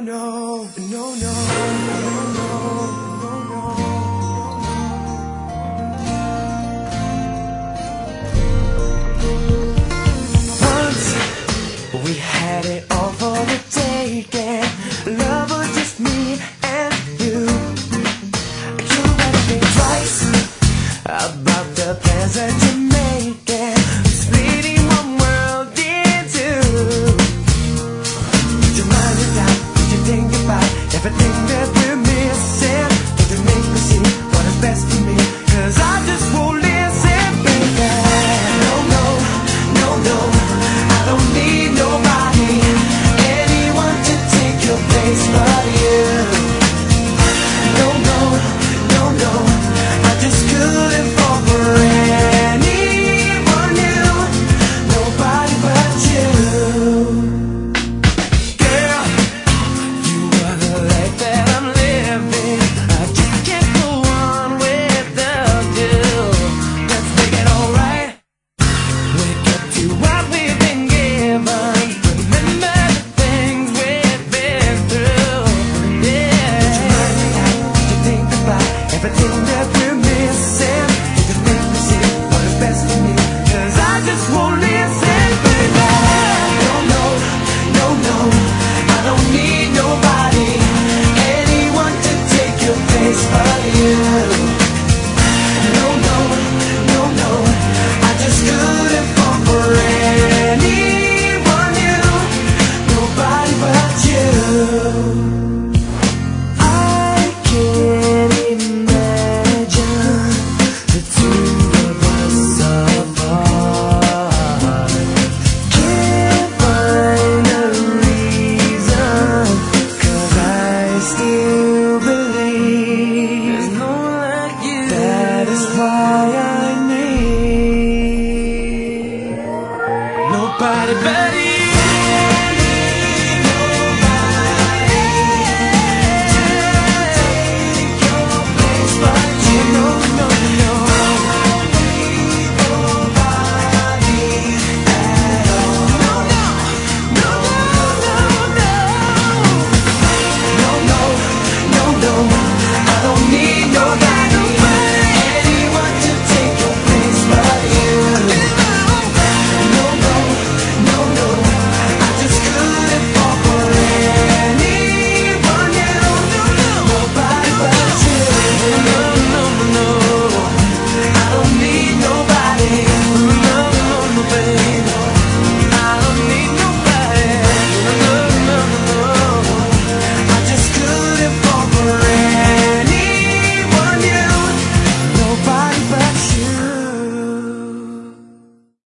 no, no, no, no, no, no. Once we had it all for the taking. Love was just me and you. You better think twice about the plans that you're making. Splitting one world in two. Put your mind in doubt, did you think about everything that